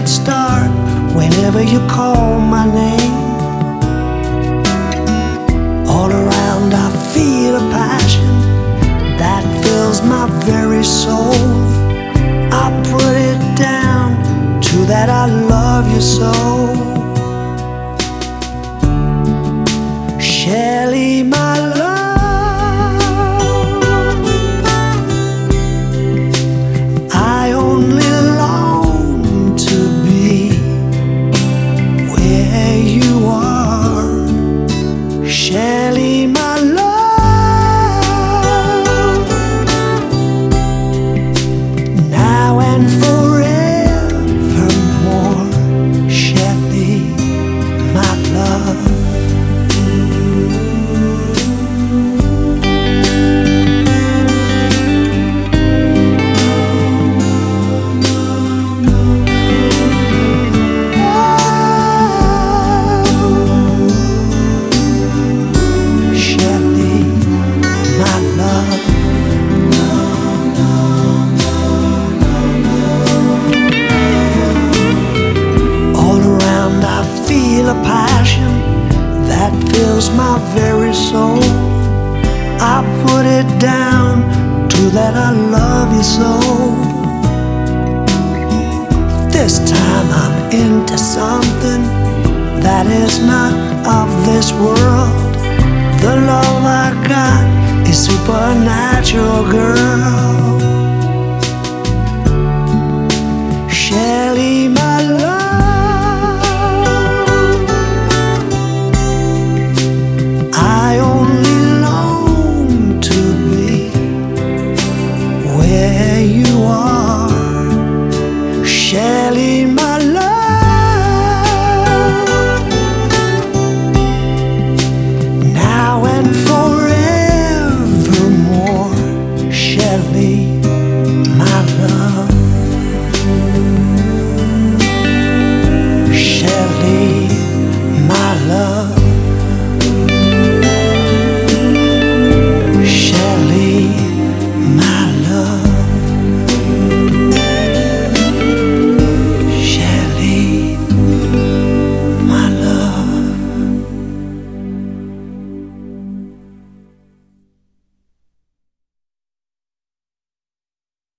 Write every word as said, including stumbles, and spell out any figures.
it start whenever you call my name. All around I feel a passion that fills my very soul. I put it down to that I love you so. Shelly, my love, I only long to be where you are. Shelly, my love, now and forevermore. Shelly, my love. A passion that fills my very soul. I put it down to that I love you so. This time I'm into something that is not of this world. The love I got is supernatural, girl.